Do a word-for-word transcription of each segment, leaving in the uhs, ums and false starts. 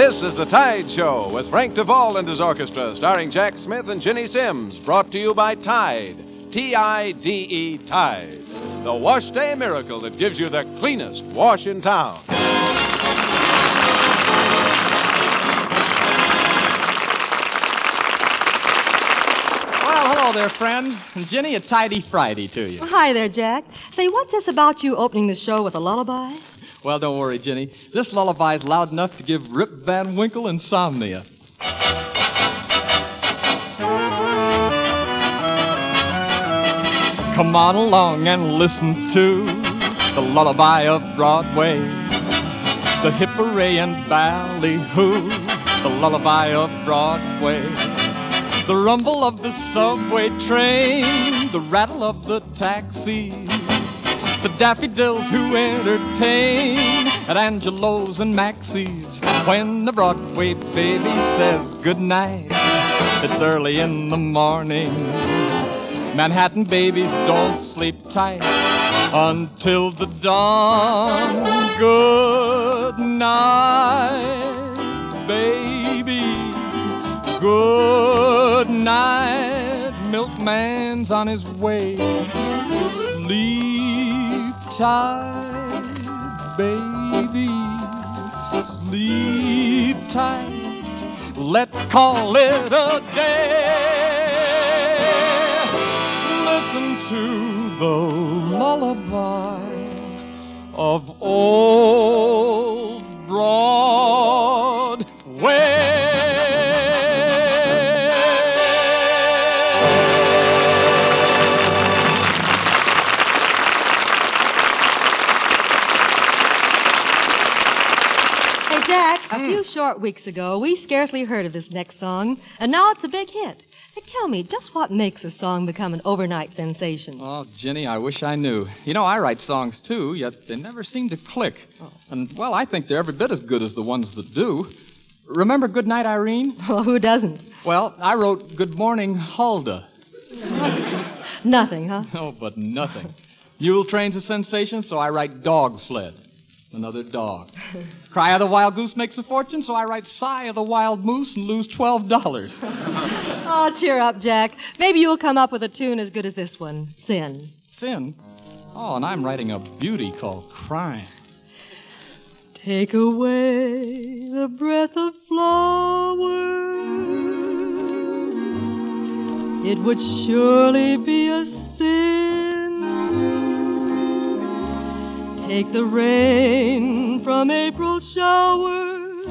This is The Tide Show with Frank Duvall and his orchestra, starring Jack Smith and Ginny Sims, brought to you by Tide, T I D E, Tide, the wash day miracle that gives you the cleanest wash in town. Well, hello there, friends. And Ginny, a tidy Friday to you. Hi there, Jack. Say, what's this about you opening the show with a lullaby? Well, don't worry, Ginny. This lullaby's loud enough to give Rip Van Winkle insomnia. Come on along and listen to the lullaby of Broadway, the hip hooray and ballyhoo, the lullaby of Broadway, the rumble of the subway train, the rattle of the taxis, the daffodils who entertain at Angelo's and Maxie's. When the Broadway baby says goodnight, it's early in the morning. Manhattan babies don't sleep tight until the dawn. Good night, baby. Good night. Milkman's on his way. Sleep tight, baby. Sleep tight. Let's call it a day. Listen to the lullaby of old Broadway. Hey, Jack, a few short weeks ago, we scarcely heard of this next song, and now it's a big hit. Hey, tell me, just what makes a song become an overnight sensation? Oh, Ginny, I wish I knew. You know, I write songs, too, yet they never seem to click. Oh. And, well, I think they're every bit as good as the ones that do. Remember Goodnight, Irene? Well, who doesn't? Well, I wrote Good Morning, Huldah. Nothing, huh? No, but nothing. Mule Train's a sensation, so I write Dog Sled. Another dog. Cry of the Wild Goose makes a fortune, so I write Sigh of the Wild Moose and lose twelve dollars. Oh, cheer up, Jack. Maybe you'll come up with a tune as good as this one, Sin. Sin? Oh, and I'm writing a beauty called Crime. Take away the breath of flowers, it would surely be a sin. Take the rain from April showers,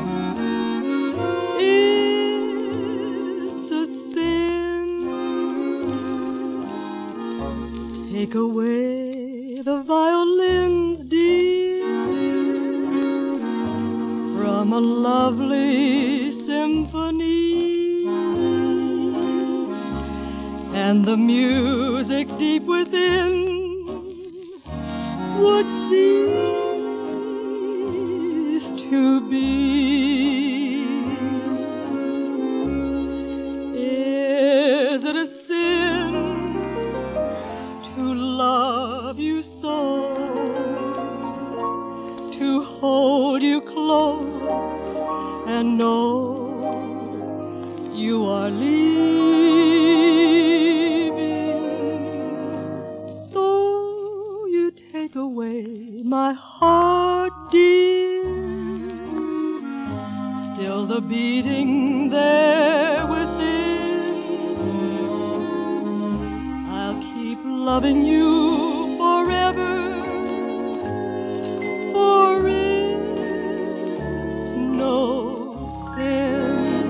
it's a sin. Take away the violins, dear, from a lovely symphony, and the music deep within would cease to be. Is it a sin to love you so, to hold you close and know you are leaving? Though you take away my heart, dear, still the beating there within, I'll keep loving you forever, for it's no sin.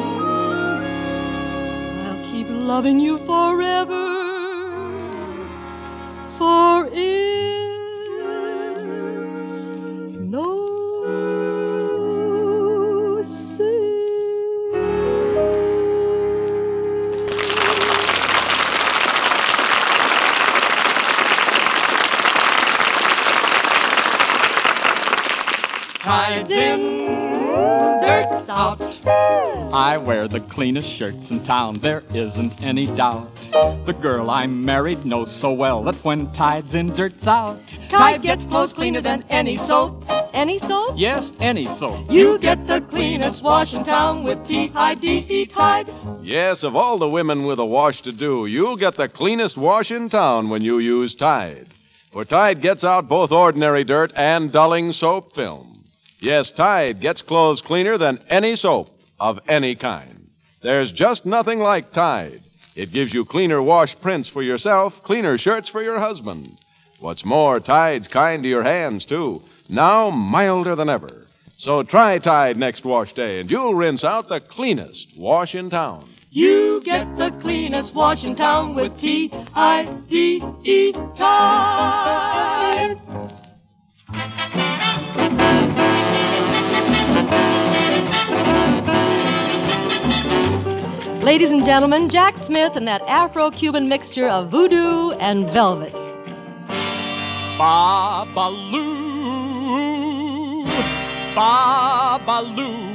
I'll keep loving you forever, for it's no sin. Tide's in, dirt's out. I wear the cleanest shirts in town, there isn't any doubt. The girl I married knows so well that when Tide's in, dirt's out. Tide gets clothes cleaner than any soap. Any soap? Yes, any soap. You get the cleanest wash in town with T I D E Tide. Yes, of all the women with a wash to do, you'll get the cleanest wash in town when you use Tide. For Tide gets out both ordinary dirt and dulling soap film. Yes, Tide gets clothes cleaner than any soap of any kind. There's just nothing like Tide. It gives you cleaner wash prints for yourself, cleaner shirts for your husband. What's more, Tide's kind to your hands, too. Now milder than ever. So try Tide next wash day, and you'll rinse out the cleanest wash in town. You get the cleanest wash in town with T I D E Tide. Ladies and gentlemen, Jack Smith and that Afro-Cuban mixture of voodoo and velvet. Babaloo, Babaloo,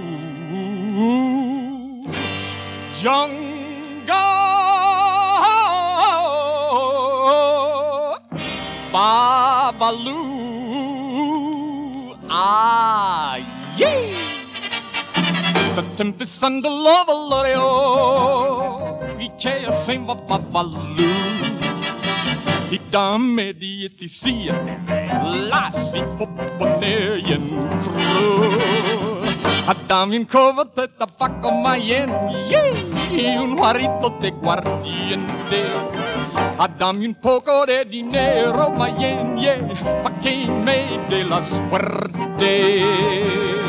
Jungle, Babaloo, ah, yeah. The tempest and the lava lorio, Ikea sem Babaloo. I dame di etisia, lassi popponerian crew. Adami in cover te tabacco mayen, yee, un juarito de guardiente. Adami un poco de dinero mayen, yeah, pa' que me de la suerte.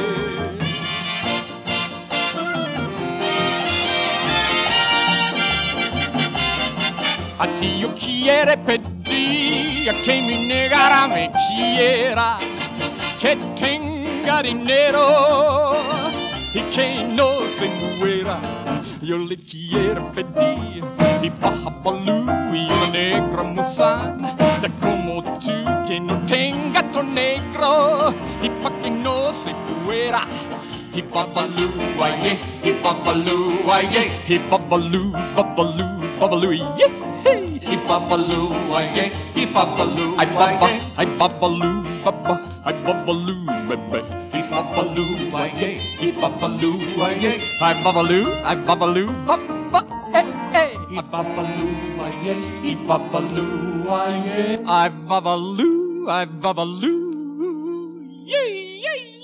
A ti yo quiere pedir a que mi negara me quiera, que tenga dinero y que no se muera. Yo le quiero pedir y Babaloo y una negra musana, de como tú que no tenga tu negro y pa' que no se muera. He Babaloo, aye, he Babaloo, aye, he Babaloo, Babaloo, Babaloo, yeah. He Babaloo, aye, he Babaloo, I Baba, I Babaloo, Baba, I Babaloo, baby. He Babaloo, aye, he Babaloo, aye, I Babaloo, I Babaloo, Baba, hey, hey. He Babaloo, aye, he Babaloo, aye, I Babaloo, I Babaloo, yeah, yeah, yeah.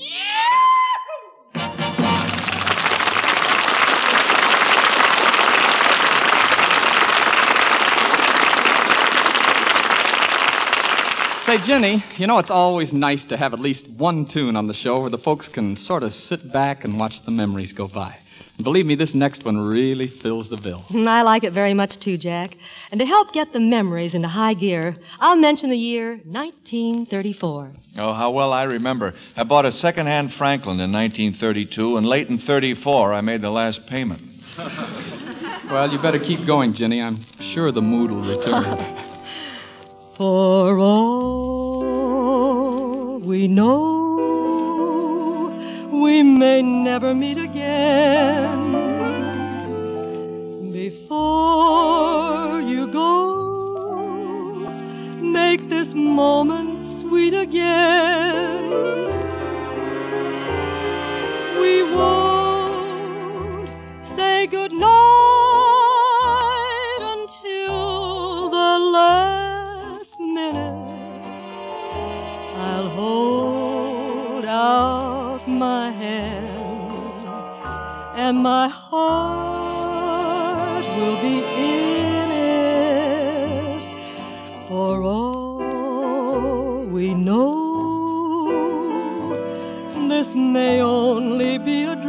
Say, Jenny, you know it's always nice to have at least one tune on the show where the folks can sort of sit back and watch the memories go by. And believe me, this next one really fills the bill. I like it very much too, Jack. And to help get the memories into high gear, I'll mention the year nineteen thirty-four. Oh, how well I remember. I bought a second-hand Franklin in nineteen thirty-two, and late in thirty-four, I made the last payment. Well, you better keep going, Jenny. I'm sure the mood will return. For all we know, we may never meet again. Before you go, make this moment sweet again. We won't say goodnight until the last minute. I'll hold out my hand, and my heart will be in it. For all we know, this may only be a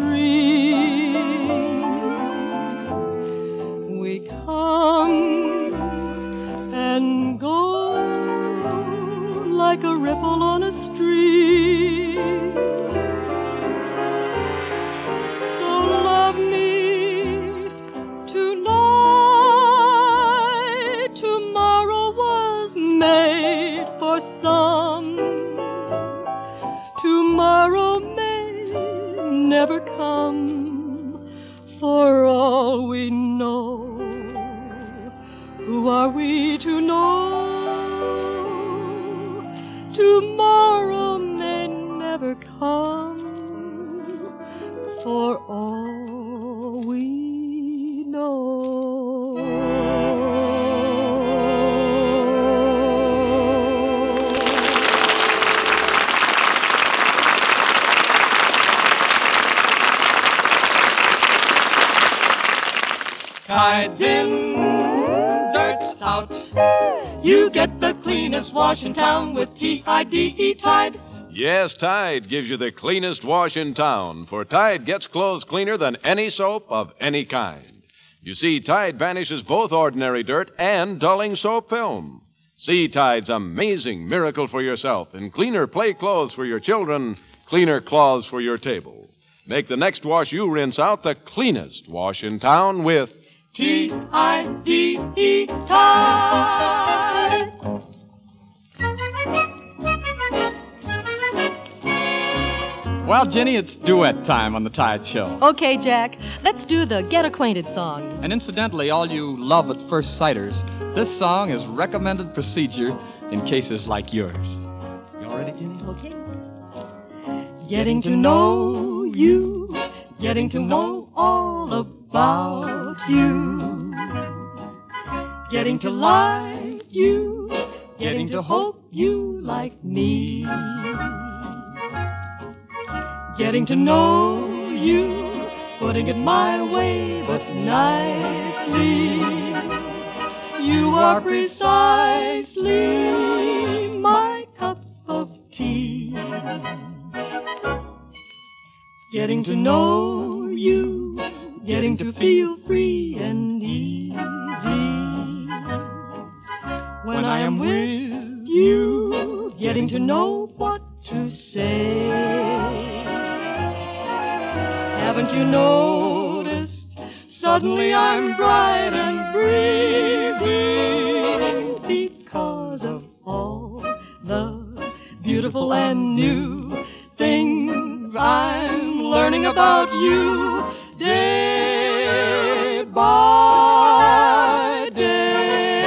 dream. We come and go like a ripple on a stream. So love me tonight. Tomorrow was made for some. Tomorrow may never come. For all we know, are we to know tomorrow may never come? For all we know. Tide's in, dirt's out. You get the cleanest wash in town with T I D E Tide. Yes, Tide gives you the cleanest wash in town, for Tide gets clothes cleaner than any soap of any kind. You see, Tide vanishes both ordinary dirt and dulling soap film. See Tide's amazing miracle for yourself in cleaner play clothes for your children, cleaner cloths for your table. Make the next wash you rinse out the cleanest wash in town with T I D E Tide. Well, Jenny, it's duet time on the Tide Show. Okay, Jack, let's do the Get Acquainted song. And incidentally, all you love at first sighters, this song is recommended procedure in cases like yours. You all ready, Jenny? Okay. Getting to know you, getting to know all about you, getting to like you, getting to hope you like me. Getting to know you, putting it my way, but nicely. You are precisely my cup of tea. Getting to know you, getting to feel free and easy. When I am with you, getting to know what to say. Haven't you noticed? Suddenly I'm bright and breezy because of all the beautiful and new things I'm learning about you day by day.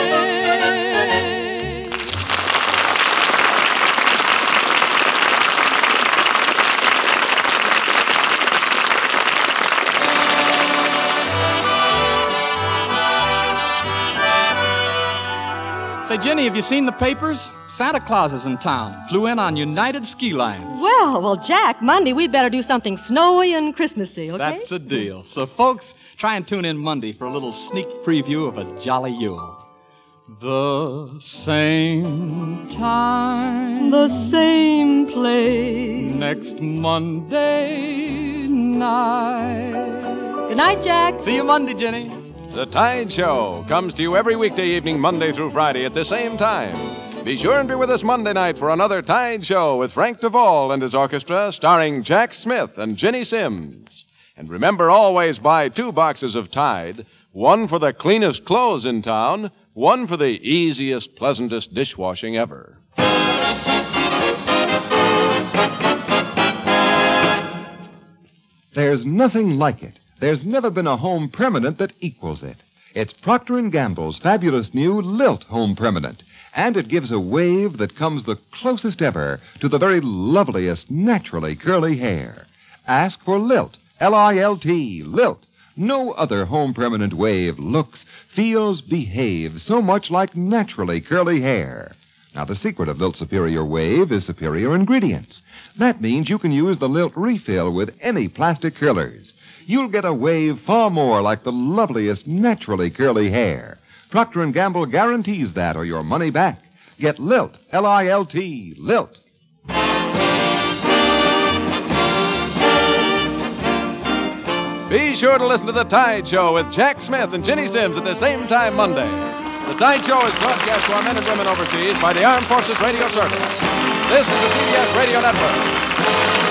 Say, Jenny, have you seen the papers? Santa Claus is in town. Flew in on United Ski Lines. Well, well, Jack, Monday we better do something snowy and Christmassy, okay? That's a deal. So, folks, try and tune in Monday for a little sneak preview of a jolly Yule. The same time, the same place, next Monday night. Good night, Jack. See you Monday, Jenny. The Tide Show comes to you every weekday evening, Monday through Friday at the same time. Be sure and be with us Monday night for another Tide Show with Frank Duvall and his orchestra, starring Jack Smith and Ginny Sims. And remember, always buy two boxes of Tide, one for the cleanest clothes in town, one for the easiest, pleasantest dishwashing ever. There's nothing like it. There's never been a home permanent that equals it. It's Procter and Gamble's fabulous new Lilt Home Permanent, and it gives a wave that comes the closest ever to the very loveliest naturally curly hair. Ask for Lilt, L I L T, Lilt. No other home permanent wave looks, feels, behaves so much like naturally curly hair. Now, the secret of Lilt Superior Wave is superior ingredients. That means you can use the Lilt refill with any plastic curlers. You'll get a wave far more like the loveliest naturally curly hair. Procter and Gamble guarantees that or your money back. Get Lilt, L I L T, Lilt. Be sure to listen to The Tide Show with Jack Smith and Ginny Sims at the same time Monday. The Tide Show is broadcast to our men and women overseas by the Armed Forces Radio Service. This is the C B S Radio Network.